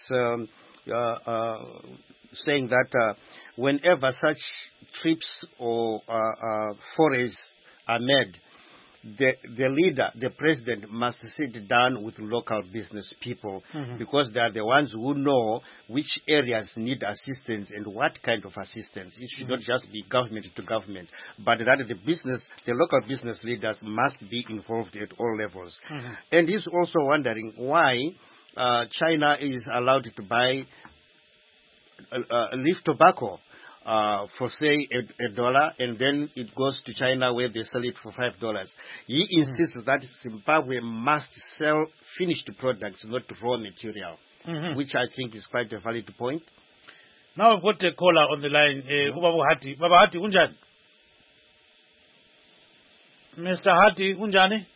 saying that whenever such trips or forays are made, the leader, the president, must sit down with local business people because they are the ones who know which areas need assistance and what kind of assistance. It should not just be government to government, but rather the local business leaders must be involved at all levels. And he's also wondering why China is allowed to buy leaf tobacco for say $1, and then it goes to China where they sell it for $5. He insists that Zimbabwe must sell finished products, not raw material, which I think is quite a valid point. Now I've got a caller on the line, Baba Hati. Baba Hati, unjani? Mr. Hati, unjani?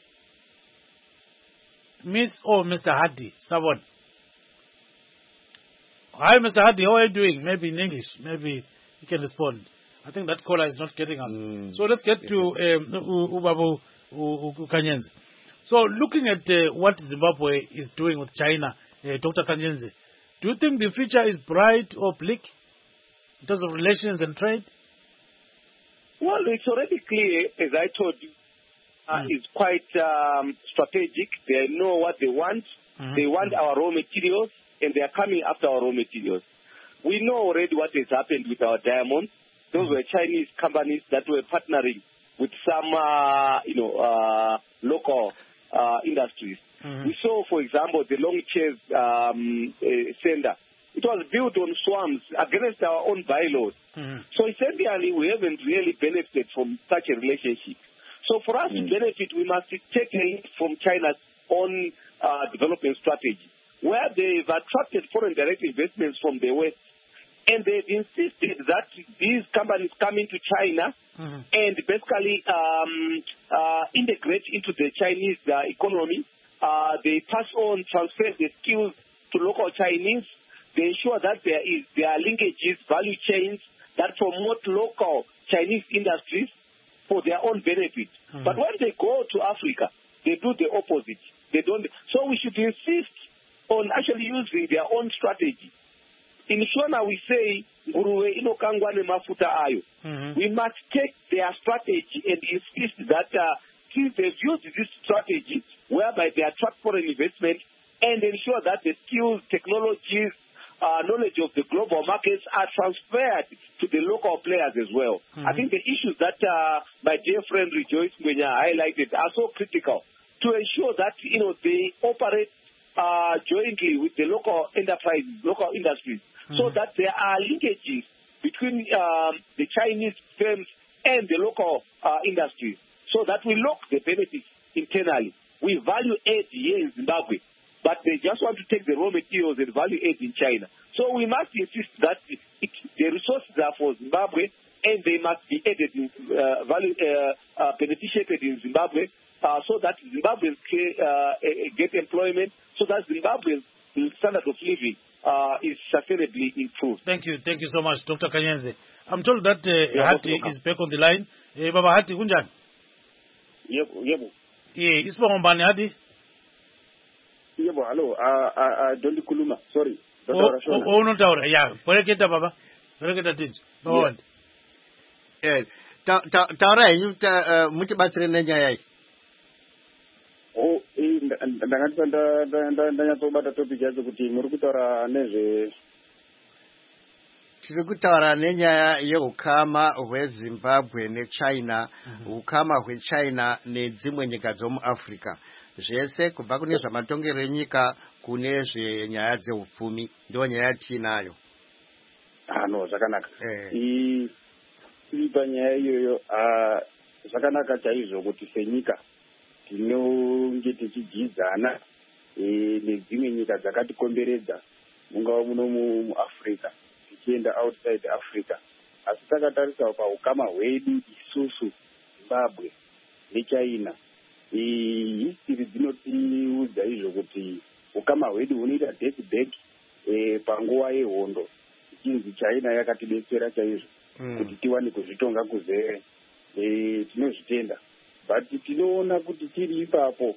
Miss or Mr. Hati, someone. Hi, Mr. Hati, how are you doing? Maybe in English, maybe you can respond. I think that caller is not getting us. So let's get to Ubabu Kanyenze. So looking at what Zimbabwe is doing with China, Dr. Kanyenze, do you think the future is bright or bleak in terms of relations and trade? Well, it's already clear, as I told you, it's quite strategic. They know what they want. They want our raw materials, and they are coming after our raw materials. We know already what has happened with our diamonds. Those were Chinese companies that were partnering with some, local industries. We saw, for example, the Longchase Center. It was built on swamps against our own bylaws. So essentially, we haven't really benefited from such a relationship. So for us to benefit, we must take a lead from China's own development strategy, where they've attracted foreign direct investments from the West. And they've insisted that these companies come into China and basically integrate into the Chinese economy. They pass on, transfer the skills to local Chinese. They ensure that there are linkages, value chains that promote local Chinese industries for their own benefit. But when they go to Africa, they do the opposite. They don't. So we should insist on actually using their own strategy. In Shona, we say, Nguruwe inokangwa ne mafuta ayo. We must take their strategy and insist that since they've used this strategy, whereby they attract foreign investment and ensure that the skills, technologies, knowledge of the global markets are transferred to the local players as well. I think the issues that my dear friend Rejoice Ngwenya highlighted are so critical to ensure that they operate jointly with the local enterprises, local industries. so that there are linkages between the Chinese firms and the local industries, so that we lock the benefits internally. We value add here in Zimbabwe, but they just want to take the raw materials and value add in China. So we must insist that the resources are for Zimbabwe, and they must be added in beneficiated in Zimbabwe, so that Zimbabweans get employment, so that Zimbabweans' standard of living is sustainably improved. Thank you so much, Dr. Kanyenze. I'm told that Hati is back on the line. Baba Hati, kunjani? Yebo. Yeah, isibongo mbani Hati? Yebo, hello. Don't kuluma. Sorry. Unotaura. Yeah, poreketa baba. Poreketa tiji. Go on. Eh, taura yenyu muchibatsire nenyaya iyi. Oh, ndanyatsobata topic yacho kuti muri kutaura nezve tiri kutaura nenyaya yeukama hweZimbabwe neChina, ukama hweChina nedzimwe nyika dzomuAfrica, zvese kubva kune zvamatongero enyika kune zvenyaya dzeupfumi, ndo nyaya tiinayo. No, zvakanaka. Panyaya iyoyo zvakanaka chaizvo kuti senyika tinonge tichidyidzana nedzimwe nyika dzakatikomberedza, mungava muno muAfrica tichienda outside Africa, asi takatarisa paukama hwedu isusu Zimbabwe neChina, history dzinotiudza izvo kuti ukama hwedu hunoita death back panguva yehondo, ichinzi China yakatidetsera chaizvo kuti tiwane kuzvitonga kuzere. Tinozvitenda, but tinoona kuti tiri ipapo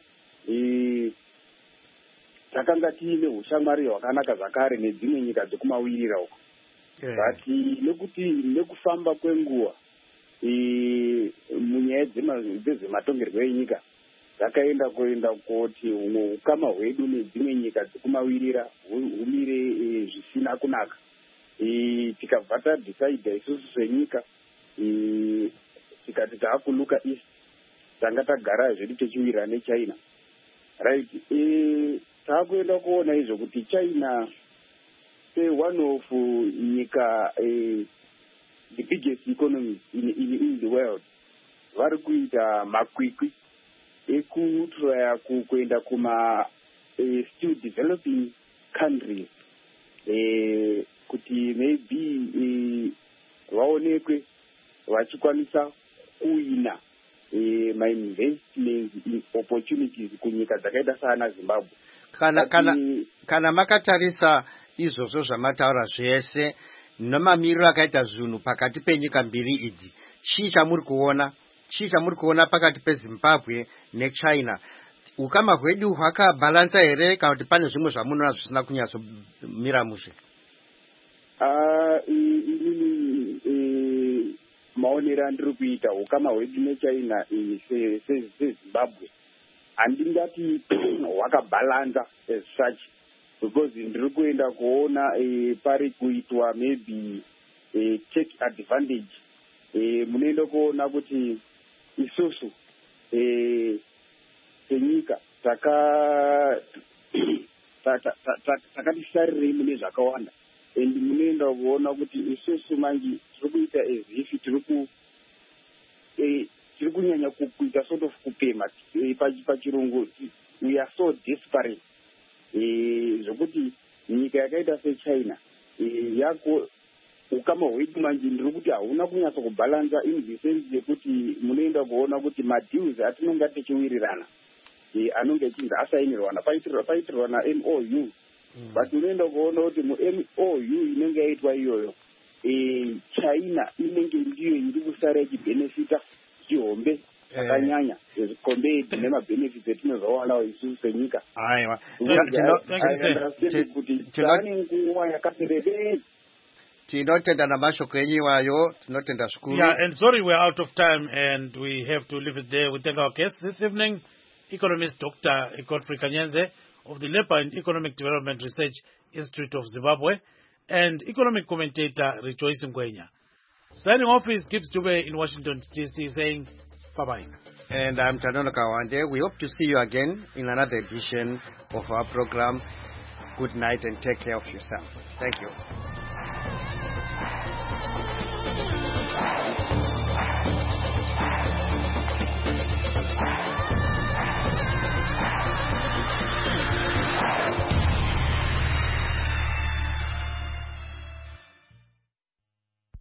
takanga tiine ushamwari hwakanaka zvakare nedzimwe nyika dzokumawirira uko, but nekuti nekufamba kwenguva munyaya dzezvematongerwo enyika dzakaenda kuti humwe ukama hwedu nedzimwe nyika dzokumawirira humire zvisina kunaka. Tikabva tadecide isusu senyika tikati taakuluka east, tanga tagara zvedu techiwirana neChina, right? Taakuenda kuona izvo kuti China one of nyika the biggest economies in the world, vari kuita makwikwi ekutraya kuenda kuma still developing countries kuti maybe vaonekwe vachikwanisa kuina ma-investment opportunities kunyika dzakaita sana Zimbabwe. Kana makatarisa izvozvo zvamataura zvese nemamiriro akaita zvinhu pakati penyika mbiri idzi, chii chamuri kuona pakati peZimbabwe neChina? Ukama hwedu hwakabalansa here kana kuti pane zvimwe zvamunoona zvisina kunyatsomira mushe? Maonero andiri kuita ukama hwedu neChina seZimbabwe handingati hwakabalansa as such, because ndiri kuenda kuona pari kuitwa maybe take advantage. Munoenda kuona kuti isusu senyika takatisarirei mune zvakawanda, and munoenda kuona kuti isusu manje tiri kuita as if tiri kunyanya kuita sort of kupema pachirungu, we are so desperate zvokuti nyika yakaita seChina yako ukama hwedu manje ndiri kuti hauna kunyatsa kubalansa in the sense yekuti munoenda kuona kuti madeals atinonga tichiwirirana anonge echinzi asainirwana paitirwana MOU, but unoenda kuona kuti mu-MOU inenge yaitwa iyoyo China inenge ndiyo iri kusara ichibenefita chihombe akanyanya compared nemabenefits etinozowana isusu senyika. Aiwa, kuti tane nguva yakapererei. Tinotenda namashoko enyu iwayo, tinotenda zvikuru. Yeah, and sorry we're out of time and we have to leave it there. We thank our guest this evening, economist Dr. Godfrey Kanyenze of the Labour and Economic Development Research Institute of Zimbabwe, and economic commentator Rejoice Ngwenya. Signing off is Gibbs Dube in Washington, D.C. saying bye-bye. And I'm Tanono Kawande. We hope to see you again in another edition of our program. Good night and take care of yourself. Thank you.